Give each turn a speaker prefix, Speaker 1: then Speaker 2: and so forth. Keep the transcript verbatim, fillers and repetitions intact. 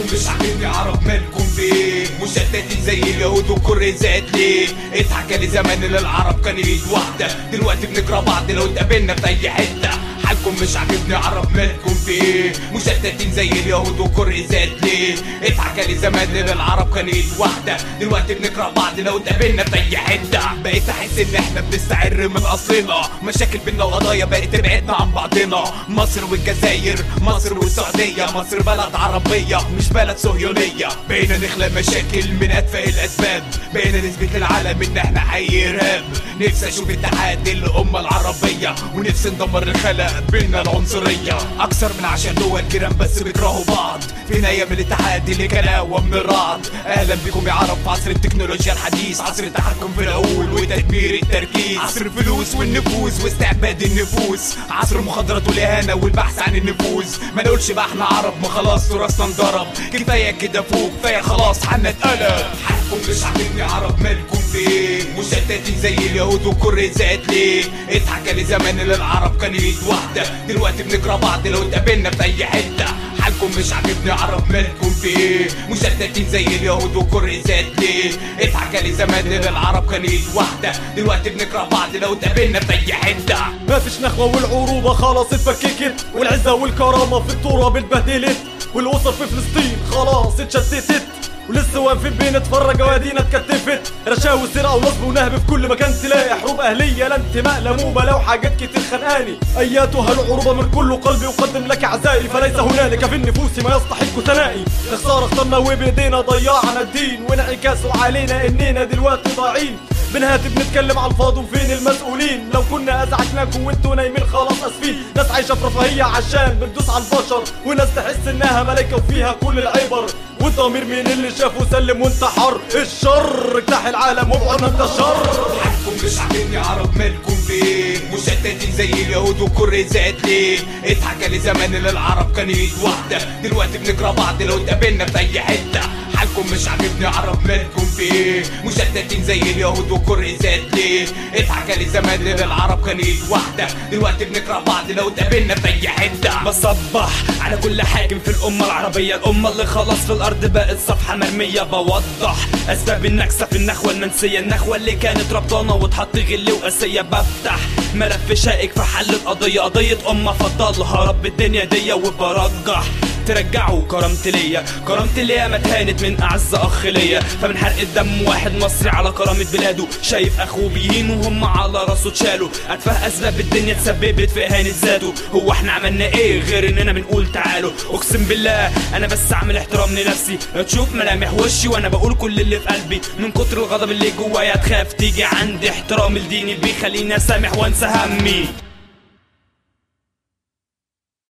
Speaker 1: حالكم مش عاجبني عرب مالكم فيه، مشتتين زي اليهود والكريزات ليه؟ اتحكى لي زمان ان العرب كان ايد واحده، دلوقتي بنكره بعض لو اتقابلنا في اي حته. حالكم مش عاجبني عرب مالكم فيه، مشتتين زي اليهود والكريزات ليه؟ اتحكى لي زمان ان العرب كان ايد واحده، دلوقتي بنكره بعض لو اتقابلنا في اي حته. بقيت احس ان احنا بنستعر من اصلنا، مشاكل بينا وقضايا بقت تبعدنا عن بعضنا. مصر والجزائر، مصر والسعوديه، مصر بلد عربيه مش بلد صهيونيه. بقينا نخلق مشاكل من اتفه الاسباب، بقينا نثبت للعالم ان احنا حي ارهاب. نفسي اشوف اتحاد الامه العربيه، ونفسي ندمر الخلق بينا العنصريه. اكثر من عشر دول جيران بس بيكرهوا بعض، فينا ايام الاتحاد اللي كان اقوى من الرعد. اهلا بكم يا عرب في عصر التكنولوجيا الحديث، عصر التحكم في العقول وتدمير التركيز، عصر الفلوس والنفوذ واستعباد النفوس، عصر المخدرات والاهانه والبحث عن النفوذ. ما نقولش بقى احنا عرب، ما خلاص تراثنا انضرب، كفايه كده فوق، كفايه خلاص حنا اتقلب. حالكم مش عاجبني عرب مالكم فيه، مشتتين زي اليهود والكريزات ليه؟ اتحكى لي زمان ان العرب كان ايد واحده، دلوقتي بنكره بعض لو اتقابلنا في اي حته. حالكم مش عاجبني عرب مالكم فيه، مشتتين زي اليهود والكريزات ليه؟ اتحكى لي زمان ان العرب كان ايد واحده، دلوقتي بنكره بعض لو اتقابلنا في اي حته.
Speaker 2: ما فيش نخوه والعروبه خلاص اتفككت، والعزه والكرامه في التراب اتبهدلت، والاسر في فلسطين خلاص اتشتتت، ولسه واقفين بنتفرج وادينا اتكتفت. رشاوي سرقه ونصب ونهب في كل مكان، تلاقي حروب اهليه لا انتماء لا مبالاه وحاجات كتير خانقاني. اياتها العروبه من كل قلبي اقدم لك اعزائي، فليس هنالك في النفوس ما يستحق ثنائي. خساره اخترنا وبايدينا ضيعنا الدين، وانعكاسه علينا اننا دلوقتي ضايعين. بنهاتي بنتكلم على الفاضي وفين المسؤولين؟ لو كنا ازعجناكم وانتوا نايمين خلاص اسفين. ناس عايشه في رفاهيه عشان بتدوس على البشر، وناس تحس انها ملايكه وفيها كل العبر. والضمير مين اللي شافه سلم وانت حر؟ الشر اجتاح العالم وابعدنا من الشر.
Speaker 1: حالكم مش عاجبني عرب مالكم فيه، مشتتين زي اليهود والكريزات ليه؟ اتحكى لي زمان ان العرب كان ايد واحده، دلوقتي بنكره بعض لو اتقابلنا في اي حته. حالكم مش عاجبني عرب مالكم فيه، مشتتين زي اليهود والكريزات ليه؟ اتحكى لي زمان ان العرب كان ايد واحده، دلوقتي بنكره بعض لو اتقابلنا في اي حته.
Speaker 3: بصبح على كل حاكم في الامه العربيه، الامه اللي خلاص في الارض بقت صفحه مرميه. بوضح اسباب النكسه في النخوه المنسيه، النخوه اللي كانت ربطانه وتحط غل وقاسيه. بفتح ملف شائك في حل القضيه، قضيه امه فضلها رب الدنيا دي، وبرجح ترجعوا كرامتي ليا، كرامتي ليا ما اتهانت من اعز اخ ليا. فمن حرق الدم واحد مصري على كرامه بلاده، شايف اخوه بيهين وهم على راسه اتشالوا. اتفه اسباب الدنيا تسببت في اهانه ذاته، هو احنا عملنا ايه غير اننا بنقول تعالوا؟ اقسم بالله انا بس اعمل احترام لنفسي، تشوف ملامح وشي وانا بقول كل اللي في قلبي. من كتر الغضب اللي جوايا تخاف تيجي عندي، احترام لديني بيخليني اسامح وانسى همي.